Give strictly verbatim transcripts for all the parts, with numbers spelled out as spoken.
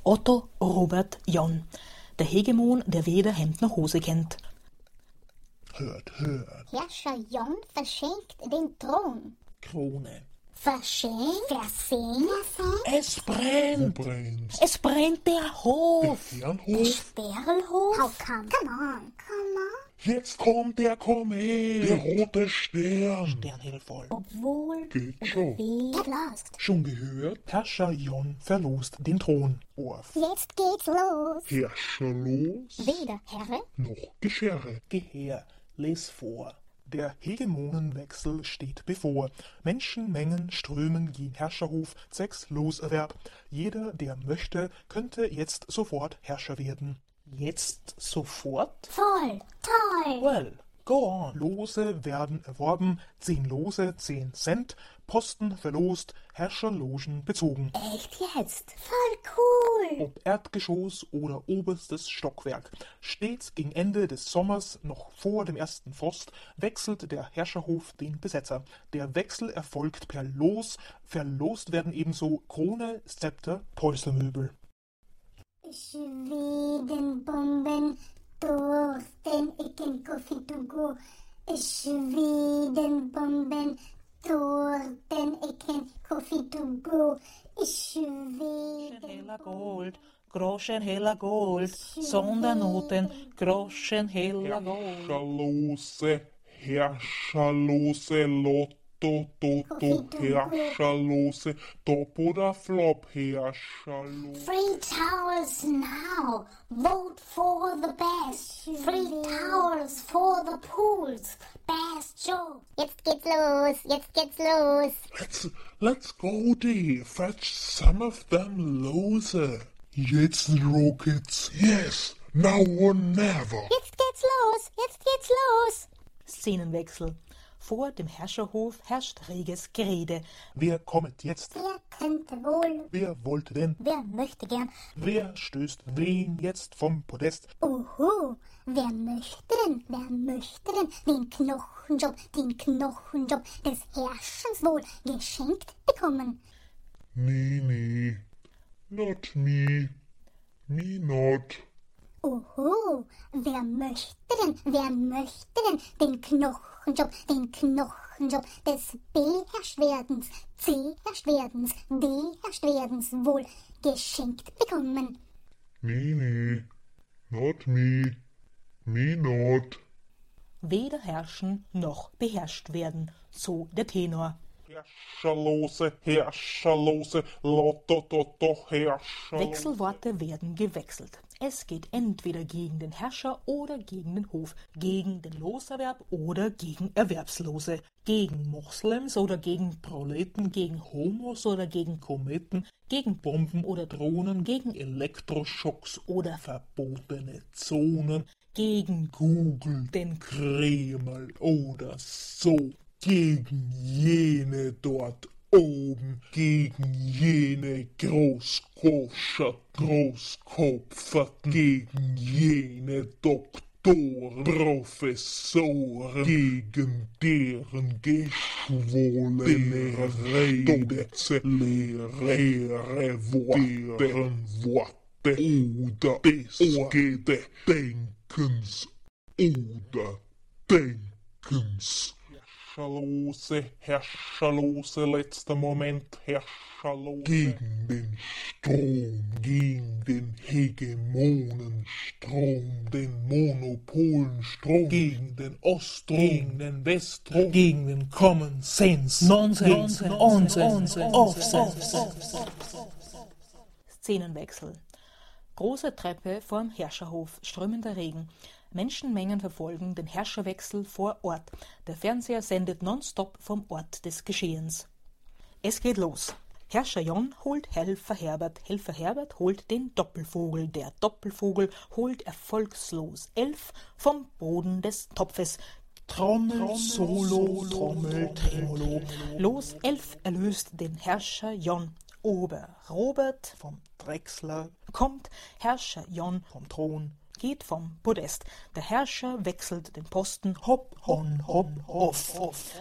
Otto Robert Jon, der Hegemon, der weder Hemd noch Hose kennt. Hört, hört. Herrscher Jon verschenkt den Thron. Krone. Verschenkt? Versenkt? Es brennt! Wo brennt's? Es brennt der Hof! Der Herrenhof. Sperlhof? How come? Come on, come on. Jetzt kommt der Komet. Der rote Stern. Sternhellvoll. Obwohl, Geht schon. get lost. Schon gehört? Herrscher Jon verlost den Thron. Orf. Jetzt geht's los. Herrscher los. Weder Herre, Noch Geschirre. Geh her, les vor. Der Hegemonenwechsel steht bevor. Menschenmengen strömen gen Herrscherhof, zwecks Loserwerb. Jeder, der möchte, könnte jetzt sofort Herrscher werden. Jetzt sofort? voll, toll. Well, go on. Lose werden erworben, zehn Lose, zehn Cent, Posten verlost, Herrscherlogen bezogen. Echt jetzt? Voll cool. Ob Erdgeschoss oder oberstes Stockwerk. Stets gegen Ende des Sommers, noch vor dem ersten Frost, wechselt der Herrscherhof den Besetzer. Der Wechsel erfolgt per Los, verlost werden ebenso Krone, Zepter, Polstermöbel. Schwedenbomben durch den Ecken Coffee to go. Schwedenbomben durch den Ecken Coffee to go. Schweden. Heller Gold, Groschen heller Gold, Sondernoten, Groschen heller Gold. Herrscherlose, Herrscherlose, Lotto, Toto, Herrscherlose, Top oder Flop, Herrscherlose. Free towels now. Vote for the best. Free towels for the pools. Best Joe. Jetzt geht's los. Jetzt geht's los. Let's, let's go, Dee. Fetch some of them Lose. Jetzt Rockets. Yes, now or never. Jetzt geht's los. Jetzt geht's los. Szenenwechsel. Vor dem Herrscherhof herrscht reges Gerede. Wer kommt jetzt? Wer könnte wohl? Wer wollte denn? Wer möchte gern? Wer stößt wen jetzt vom Podest? Uhu, wer möchte denn, wer möchte denn den Knochenjob, den Knochenjob des Herrschens wohl geschenkt bekommen? Nee, nee. Not me. Me not. Uhu, wer möchte denn, wer möchte denn den Knochenjob, den Knochenjob des Beherrschtwerdens, C-Herrschtwerdens, D-Herrschtwerdens wohl geschenkt bekommen? Nee, nee. Not me. Me not. Weder herrschen noch beherrscht werden, so der Tenor. Herrscherlose, Herrscherlose, Lotto, Toto, Herrscherlose. Wechselworte werden gewechselt. Es geht entweder gegen den Herrscher oder gegen den Hof, gegen den Loserwerb oder gegen Erwerbslose, gegen Moslems oder gegen Proleten, gegen Homos oder gegen Kometen, gegen Bomben oder Drohnen, gegen Elektroschocks oder verbotene Zonen, gegen Google, den Kreml oder so, gegen jene dort oben, gegen jene Großkoscher, Großkopferten, gegen jene Doktoren, Professoren, gegen deren geschwollene Rede, leere Worte, deren Worte oder des Gedenkens oder Denkens. Herrscherlose, Herrscherlose, letzter Moment, Herrscherlose. Gegen den Strom, gegen den Hegemonenstrom, den Monopolenstrom, gegen den Oststrom, gegen den Weststrom, gegen den Common Sense, Nonsens, Nonsens, Offsense. Szenenwechsel. Große Treppe vorm Herrscherhof, strömender Regen. Menschenmengen verfolgen den Herrscherwechsel vor Ort. Der Fernseher sendet nonstop vom Ort des Geschehens. Es geht los. Herrscher Jon holt Helfer Herbert. Helfer Herbert holt den Doppelvogel. Der Doppelvogel holt erfolgslos Elf vom Boden des Topfes. Trommel, Trommel Solo, Trommel, Tremolo. Los, Elf erlöst den Herrscher Jon. Ober Robert vom Drechsler kommt. Herrscher Jon vom Thron geht vom Podest. Der Herrscher wechselt den Posten, hopp, on, hopp, off.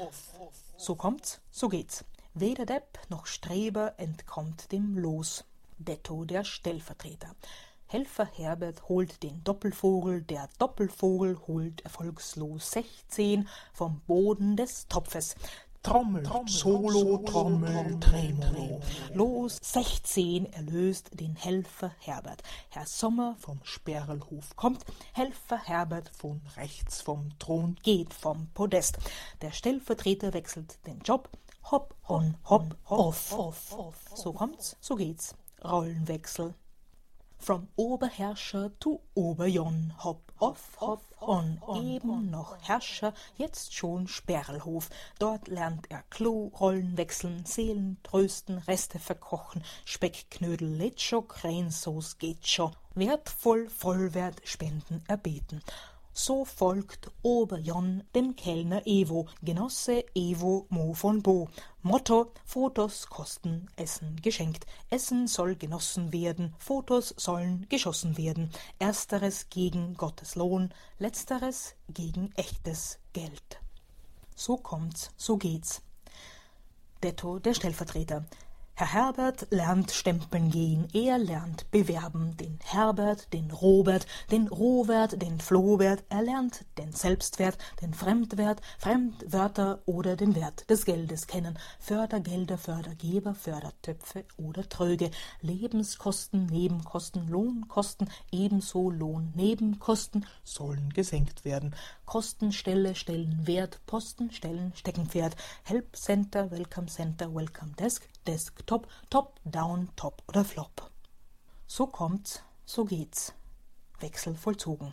So kommt's, so geht's. Weder Depp noch Streber entkommt dem Los. Detto der Stellvertreter. Helfer Herbert holt den Doppelvogel, der Doppelvogel holt erfolgslos sechzehn vom Boden des Topfes. Trommel, Trommel Solo, Trommel, Tremolo. Los, sechzehn erlöst den Helfer Herbert. Herr Sommer vom Sperlhof kommt, Helfer Herbert von rechts vom Thron geht vom Podest. Der Stellvertreter wechselt den Job, hopp, on, hopp, off, off, off. So kommt's, so geht's. Rollenwechsel. From Oberherrscher to Oberjon, hopp, off, hopp, on, eben noch Herrscher, jetzt schon Sperlhof. Dort lernt er Klo, Rollen wechseln, Seelen trösten, Reste verkochen, Speckknödel, Lecho, Krähensoße geht schon. Wertvoll, Vollwert, Spenden erbeten. So folgt Oberjon dem Kellner Evo, Genosse Evo Mo von Bo. Motto: Fotos kosten, Essen geschenkt. Essen soll genossen werden, Fotos sollen geschossen werden. Ersteres gegen Gottes Lohn, letzteres gegen echtes Geld. So kommt's, so geht's. Detto der Stellvertreter. Herr Herbert lernt stempeln gehen, er lernt bewerben, den Herbert, den Robert, den Robert, den Flohbert, er lernt den Selbstwert, den Fremdwert, Fremdwörter oder den Wert des Geldes kennen, Fördergelder, Fördergeber, Fördertöpfe oder Tröge, Lebenskosten, Nebenkosten, Lohnkosten, ebenso Lohn, Nebenkosten sollen gesenkt werden, Kostenstelle, Stellenwert, Posten, Stellen, Steckenpferd, Help Center, Welcome Center, Welcome Desk, Desktop, Top, Down, Top oder Flop. So kommt's, so geht's. Wechsel vollzogen.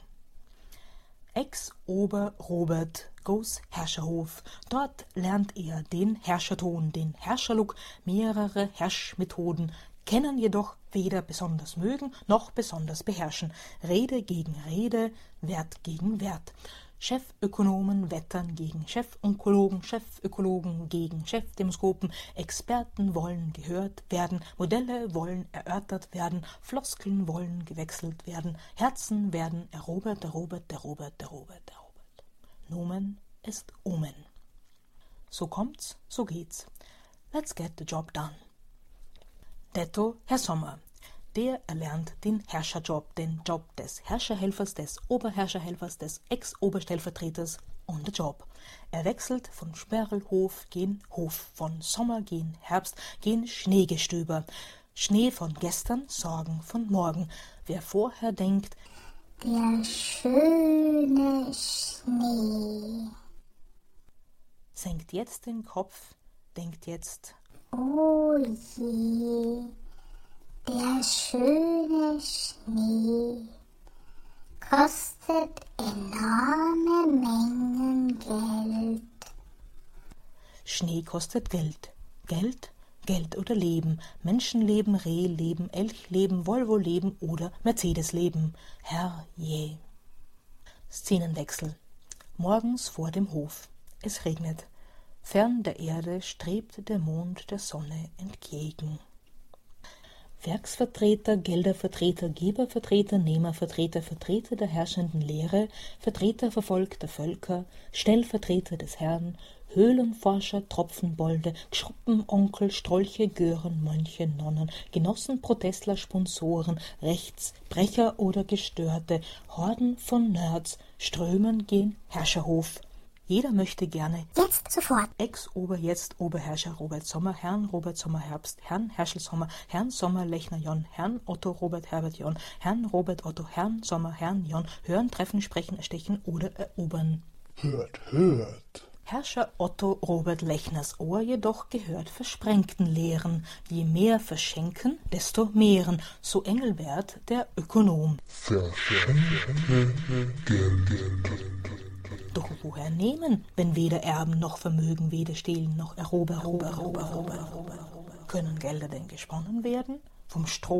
Ex-Ober Robert goes Herrscherhof. Dort lernt er den Herrscherton, den Herrscherlook, mehrere Herrschmethoden, kennen jedoch weder besonders mögen noch besonders beherrschen. Rede gegen Rede, Wert gegen Wert. Chefökonomen wettern gegen Chefonkologen, Chefökologen gegen Chefdemoskopen, Experten wollen gehört werden, Modelle wollen erörtert werden, Floskeln wollen gewechselt werden, Herzen werden erobert, erobert, erobert, erobert, erobert. Nomen ist Omen. So kommt's, so geht's. Let's get the job done. Detto Herr Sommer. Der erlernt den Herrscherjob, den Job des Herrscherhelfers, des Oberherrscherhelfers, des Ex-Oberstellvertreters on the Job. Er wechselt von Sperlhof gen Hof, von Sommer gen Herbst gen Schneegestöber. Schnee von gestern, Sorgen von morgen. Wer vorher denkt, der schöne Schnee, senkt jetzt den Kopf, denkt jetzt, oh je, der schöne Schnee kostet enorme Mengen Geld. Schnee kostet Geld. Geld, Geld oder Leben. Menschenleben, Rehleben, Elchleben, Volvoleben oder Mercedesleben. Herrje. Szenenwechsel. Morgens vor dem Hof. Es regnet. Fern der Erde strebt der Mond der Sonne entgegen. Werksvertreter, Geldervertreter, Gebervertreter, Nehmervertreter, Vertreter der herrschenden Lehre, Vertreter verfolgter Völker, Stellvertreter des Herrn, Höhlenforscher, Tropfenbolde, Schruppenonkel, Strolche, Gören, Mönche, Nonnen, Genossen, Protestler, Sponsoren, Rechtsbrecher oder Gestörte, Horden von Nerds, strömen gen Herrscherhof. Jeder möchte gerne jetzt sofort Ex-Ober, jetzt Oberherrscher Robert Sommer, Herrn Robert Sommer Herbst, Herrn Herschel Sommer, Herrn Sommer Lechner Jon, Herrn Otto Robert Herbert Jon, Herrn Robert Otto, Herrn Sommer, Herrn Jon, hören, treffen, sprechen, erstechen oder erobern. Hört, hört. Herrscher Otto Robert Lechners Ohr jedoch gehört versprengten Lehren. Je mehr verschenken, desto mehren, so Engelbert, der Ökonom. Verschenke Geld. Doch woher nehmen, wenn weder Erben noch Vermögen, weder stehlen noch erober, erober, erober, erober, erober. Können Gelder denn gesponnen werden? Vom Stroh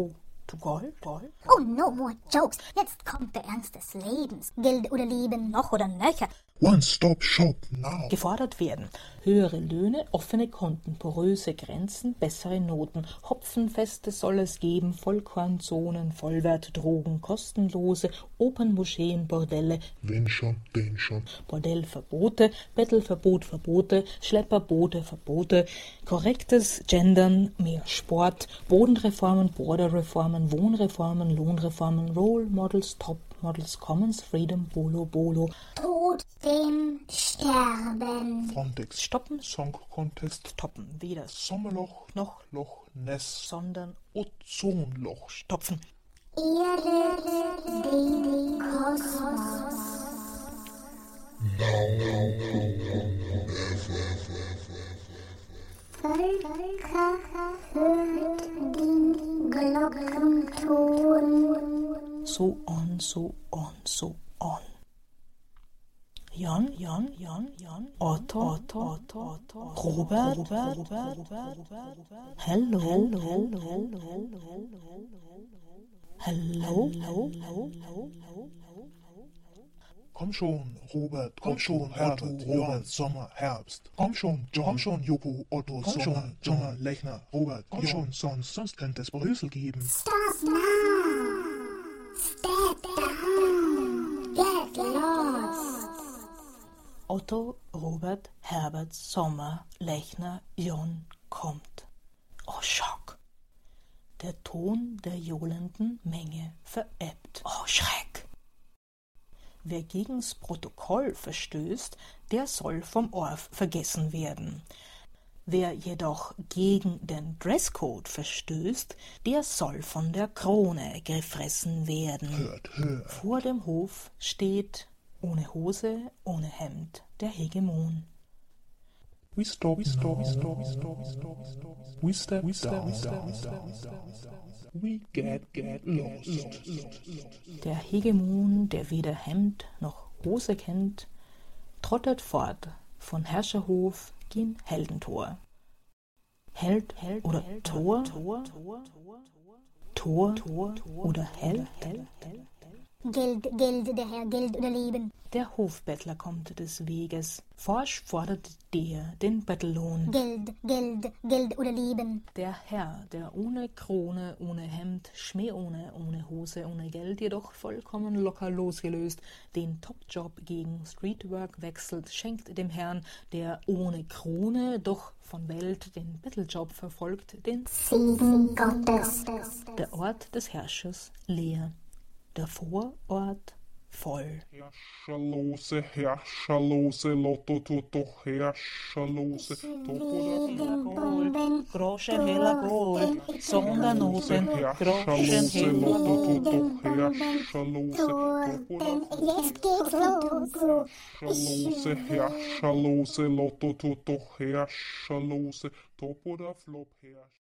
zu Gold, Gold. Oh, no more jokes. Jetzt kommt der Ernst des Lebens. Geld oder Leben, noch oder nöcher. One-Stop-Shop now. Gefordert werden höhere Löhne, offene Konten, poröse Grenzen, bessere Noten, Hopfenfeste soll es geben, Vollkornzonen, Vollwertdrogen, kostenlose Opern, Moscheen, Bordelle, Wenn schon, denn schon. Bordellverbote, Bettelverbot, Verbote, Schlepperboote, Verbote, korrektes Gendern, mehr Sport, Bodenreformen, Borderreformen, Wohnreformen, Lohnreformen, Role Models, Top Models, Commons, Freedom, Bolo, Bolo. Tod dem Sterben. Frontex. Stoppen, Song Contest. stoppen, weder Sommerloch. noch, Loch Ness. sondern Ozonloch. stopfen. Erde, den Kosmos. Völker hört den Glockenton. So on, so on, so on. Jan, Jan, Jan, Jan, Otto, Otto, Otto, Otto, Robert, Robert, Robert, Hello, Hello, Hello, Hello, Hello, Hello, Komm schon, Robert, komm schon, Herbert, Robert, Sommer, Herbst. Komm schon, John, komm schon, Joko, Otto, komm schon, John, Lechner, Robert, komm schon, sonst, sonst könnte es Brüssel geben. Stop now. Step down. Get lost. Otto, Robert, Herbert, Sommer, Lechner, Jon kommt. Oh, Schock! Der Ton der johlenden Menge verebbt. Oh, Schreck! Wer gegens Protokoll verstößt, der soll vom Orf vergessen werden. Wer jedoch gegen den Dresscode verstößt, der soll von der Krone gefressen werden. Hört, hört. Vor dem Hof steht, ohne Hose, ohne Hemd, der Hegemon. We stop, we stop, we stop, we stop, we stop, we stop. We step, we step, we step, we step, we step. We get, get lost. Der Hegemon, der weder Hemd noch Hose kennt, trottet fort von Herrscherhof gen Heldentor. Held, Held oder Tor, Tor, Tor, Tor oder Held, Held, Held. Geld, Geld, der Herr, Geld oder Leben. Der Hofbettler kommt des Weges, forsch fordert der den Bettellohn. Geld, Geld, Geld oder Leben. Der Herr, der ohne Krone, ohne Hemd, Schmäh ohne, ohne Hose, ohne Geld, jedoch vollkommen locker losgelöst, den Topjob gegen Streetwork wechselt, schenkt dem Herrn, der ohne Krone, doch von Welt den Betteljob verfolgt, den Segen Gottes. der Ort des Herrschers leer, der Vorort voll. Herrscherlose, herrscherlose, Lotto, Toto, herrscherlose, Bomben. Groschen heller Gold, Sondernoten, Groschen herrscherlose, heller Lotto, Toto, herrscherlose, Toten. Jetzt geht's los. herrscherlose, herrscherlose, Lotto, Toto, herrscherlose, Top oder Flop, herrscherlose.